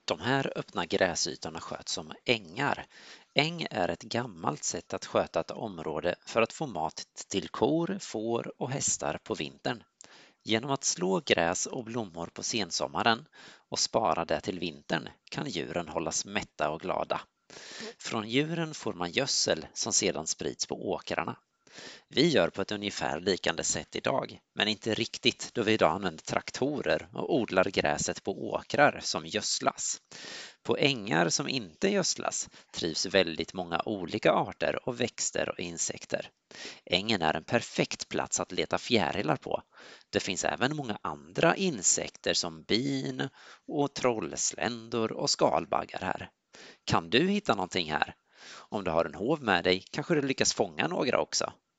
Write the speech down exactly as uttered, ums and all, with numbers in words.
De här öppna gräsytorna sköts som ängar. Äng är ett gammalt sätt att sköta ett område för att få mat till kor, får och hästar på vintern. Genom att slå gräs och blommor på sensommaren och spara det till vintern kan djuren hållas mätta och glada. Från djuren får man gödsel som sedan sprids på åkrarna. Vi gör på ett ungefär liknande sätt idag, men inte riktigt då vi idag använder traktorer och odlar gräset på åkrar som gödslas. På ängar som inte gödslas trivs väldigt många olika arter och växter och insekter. Ängen är en perfekt plats att leta fjärilar på. Det finns även många andra insekter som bin och trollsländor och skalbaggar här. Kan du hitta någonting här? Om du har en håv med dig kanske du lyckas fånga några också.